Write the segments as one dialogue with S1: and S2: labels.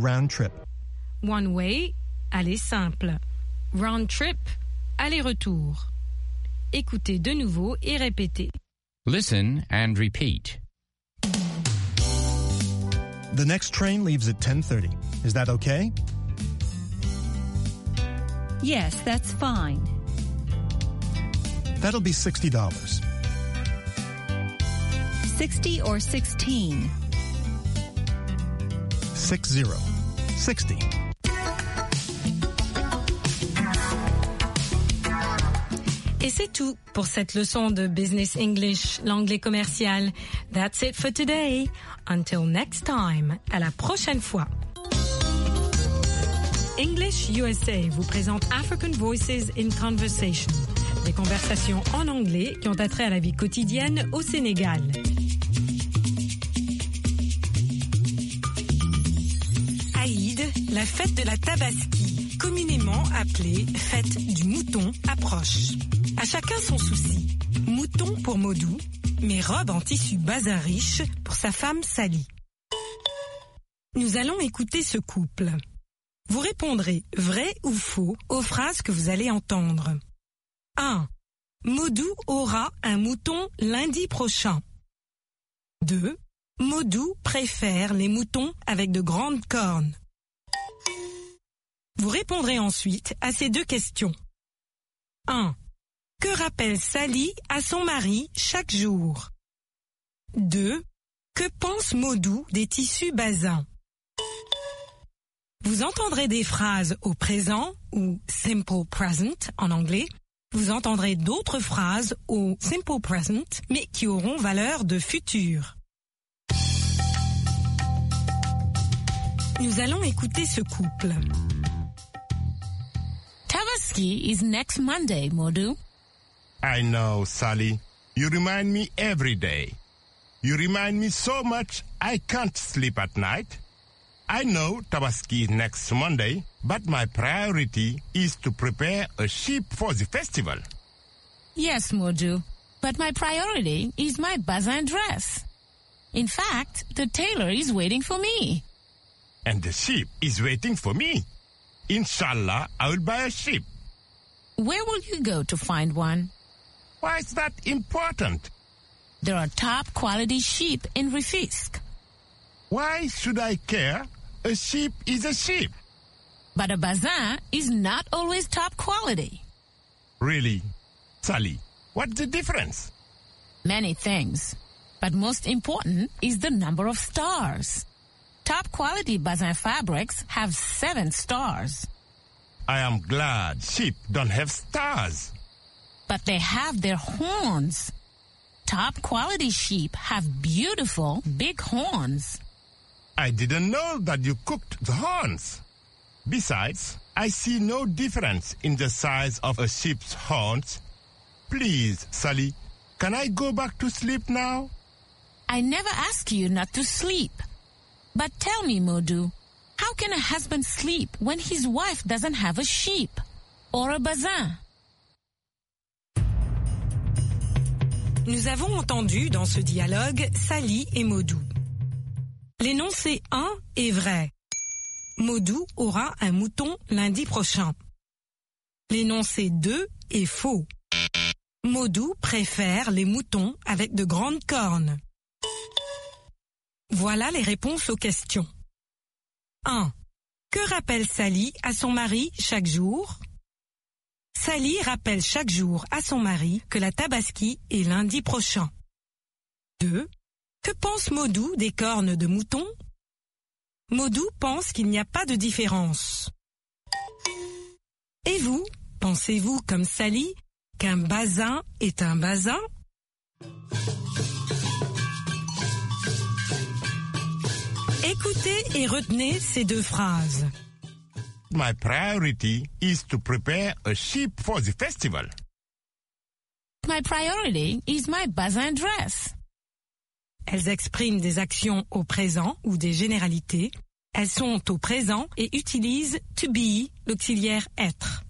S1: round trip.
S2: One way, aller simple. Round trip, aller-retour. Écoutez de nouveau et répétez.
S3: Listen and repeat.
S1: The next train leaves at 10:30. Is that okay?
S4: Yes, that's fine.
S1: That'll be $60.
S4: 60 or 16?
S1: 60.
S2: Et c'est tout pour cette leçon de Business English, l'anglais commercial. That's it for today. Until next time. À la prochaine fois. English USA vous présente African Voices in Conversation. Des conversations en anglais qui ont attrait à la vie quotidienne au Sénégal. Aïd, la fête de la Tabaski, communément appelée fête du mouton, approche. À chacun son souci. Mouton pour Modou, mais robe en tissu bazin riche pour sa femme Sally. Nous allons écouter ce couple. Vous répondrez vrai ou faux aux phrases que vous allez entendre. 1. Modou aura un mouton lundi prochain. 2. Modou préfère les moutons avec de grandes cornes. Vous répondrez ensuite à ces deux questions. 1. Que rappelle Sally à son mari chaque jour? 2. Que pense Modou des tissus bazins? Vous entendrez des phrases au présent ou simple present en anglais. Vous entendrez d'autres phrases au simple present mais qui auront valeur de futur. Nous allons écouter ce couple.
S5: Tabaski is next Monday, Modou.
S6: I know, Sally. You remind me every day. You remind me so much I can't sleep at night. I know Tabaski is next Monday, but my priority is to prepare a sheep for the festival.
S5: Yes, Modou, but my priority is my bazin dress. In fact, the tailor is waiting for me.
S6: And the sheep is waiting for me. Inshallah, I will buy a sheep.
S5: Where will you go to find one?
S6: Why is that important?
S5: There are top quality sheep in Rufisque.
S6: Why should I care? A sheep is a sheep.
S5: But a bazin is not always top quality.
S6: Really? Sally, what's the difference?
S5: Many things. But most important is the number of stars. Top quality bazin fabrics have 7 stars.
S6: I am glad sheep don't have stars.
S5: But they have their horns. Top quality sheep have beautiful big horns.
S6: I didn't know that you cooked the horns. Besides, I see no difference in the size of a sheep's horns. Please, Sally, can I go back to sleep now?
S5: I never ask you not to sleep. But tell me, Modou, how can a husband sleep when his wife doesn't have a sheep or a bazin?
S2: Nous avons entendu dans ce dialogue Sally et Modou. L'énoncé 1 est vrai. Modou aura un mouton lundi prochain. L'énoncé 2 est faux. Modou préfère les moutons avec de grandes cornes. Voilà les réponses aux questions. 1. Que rappelle Sally à son mari chaque jour? Sally rappelle chaque jour à son mari que la Tabaski est lundi prochain. 2. Que pense Modou des cornes de mouton? Modou pense qu'il n'y a pas de différence. Et vous, pensez-vous comme Sally qu'un bazin est un bazin? Écoutez et retenez ces deux phrases.
S6: My priority is to prepare a sheep for the festival.
S5: My priority is my bazin dress.
S2: Elles expriment des actions au présent ou des généralités. Elles sont au présent et utilisent to be, l'auxiliaire être.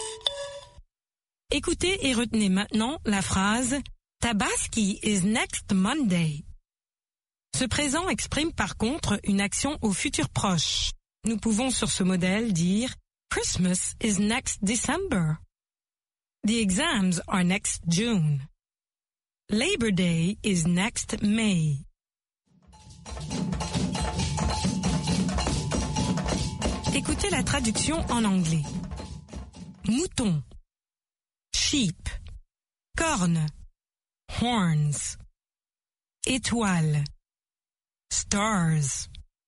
S2: Écoutez et retenez maintenant la phrase Tabaski is next Monday. Ce présent exprime par contre une action au futur proche. Nous pouvons sur ce modèle dire Christmas is next December. The exams are next June. Labor Day is next May. Écoutez la traduction en anglais. Mouton, sheep, corne, horns, étoile, stars.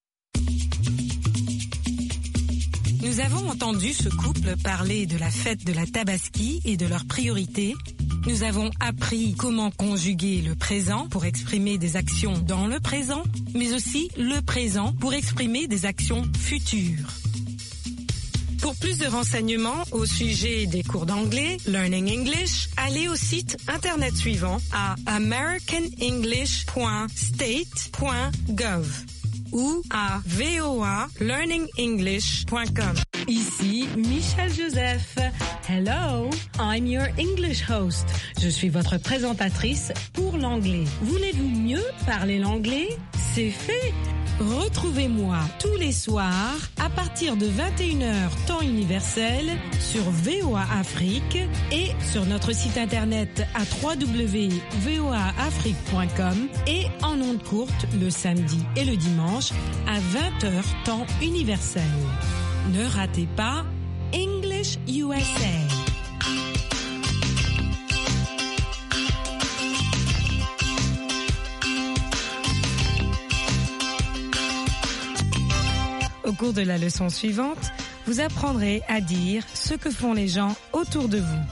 S2: Nous avons entendu ce couple parler de la fête de la Tabaski et de leurs priorités. Nous avons appris comment conjuguer le présent pour exprimer des actions dans le présent, mais aussi le présent pour exprimer des actions futures. Pour plus de renseignements au sujet des cours d'anglais, Learning English, allez au site internet suivant à americanenglish.state.gov ou à voalearningenglish.com.
S7: Ici Michel Joseph. Hello, I'm your English host. Je suis votre présentatrice pour l'anglais. Voulez-vous mieux parler l'anglais? C'est fait. Retrouvez-moi tous les soirs à partir de 21h temps universel sur VOA Afrique et sur notre site internet à www.voaafrique.com et en ondes courtes le samedi et le dimanche à 20h temps universel. Ne ratez pas English USA. Au cours de la leçon suivante, vous apprendrez à dire ce que font les gens autour de vous.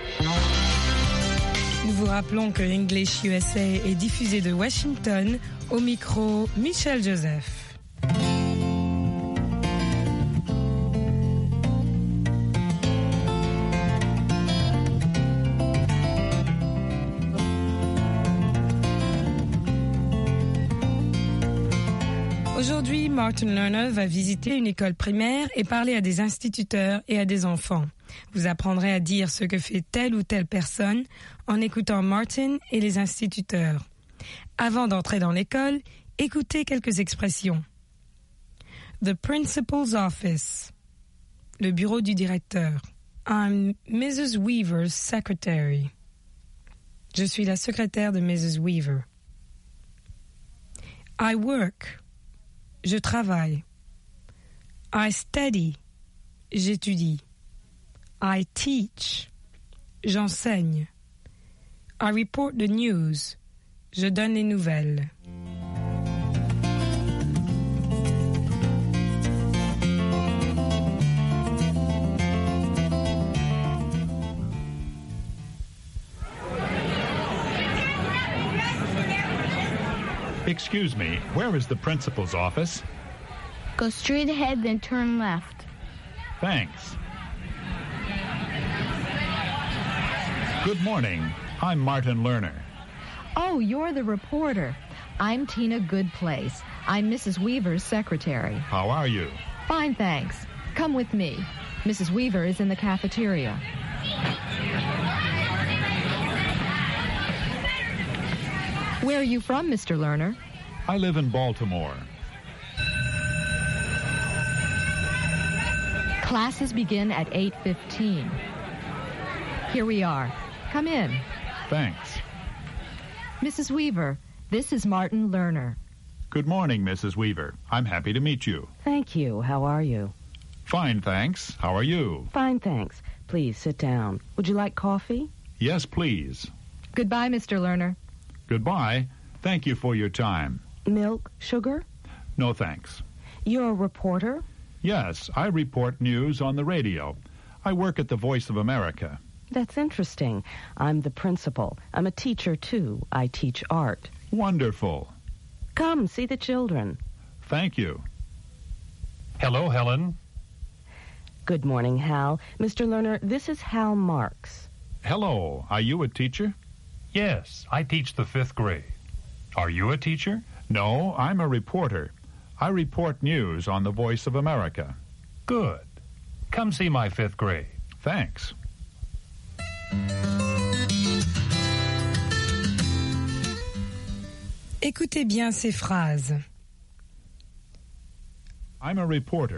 S7: Nous vous rappelons que English USA est diffusé de Washington, au micro Michel Joseph. Aujourd'hui, Martin Lerner va visiter une école primaire et parler à des instituteurs et à des enfants. Vous apprendrez à dire ce que fait telle ou telle personne en écoutant Martin et les instituteurs. Avant d'entrer dans l'école, écoutez quelques expressions. The principal's office. Le bureau du directeur. I'm Mrs. Weaver's secretary. Je suis la secrétaire de Mrs. Weaver. I work. Je travaille. I study. J'étudie. I teach. J'enseigne. I report the news. Je donne les nouvelles.
S8: Excuse me, where is the principal's office?
S9: Go straight ahead, then turn left.
S8: Thanks. Good morning. I'm Martin Lerner.
S10: Oh, you're the reporter. I'm Tina Goodplace. I'm Mrs. Weaver's secretary.
S8: How are you?
S10: Fine, thanks. Come with me. Mrs. Weaver is in the cafeteria. Where are you from, Mr. Lerner?
S8: I live in Baltimore.
S10: Classes begin at 8:15. Here we are. Come in.
S8: Thanks.
S10: Mrs. Weaver, this is Martin Lerner.
S8: Good morning, Mrs. Weaver. I'm happy to meet you.
S11: Thank you. How are you?
S8: Fine, thanks. How are you?
S11: Fine, thanks. Please sit down. Would you like coffee?
S8: Yes, please.
S10: Goodbye, Mr. Lerner.
S8: Goodbye. Thank you for your time.
S11: Milk, sugar?
S8: No, thanks.
S11: You're a reporter?
S8: Yes, I report news on the radio. I work at the Voice of America.
S11: That's interesting. I'm the principal. I'm a teacher, too. I teach art.
S8: Wonderful.
S11: Come, see the children.
S8: Thank you.
S12: Hello, Helen.
S11: Good morning, Hal. Mr. Lerner, this is Hal Marks.
S8: Hello. Are you a teacher?
S12: Yes, I teach the 5th grade. Are you a teacher?
S8: No, I'm a reporter. I report news on the Voice of America.
S12: Good. Come see my 5th grade.
S8: Thanks.
S2: Écoutez bien ces phrases.
S8: I'm a reporter.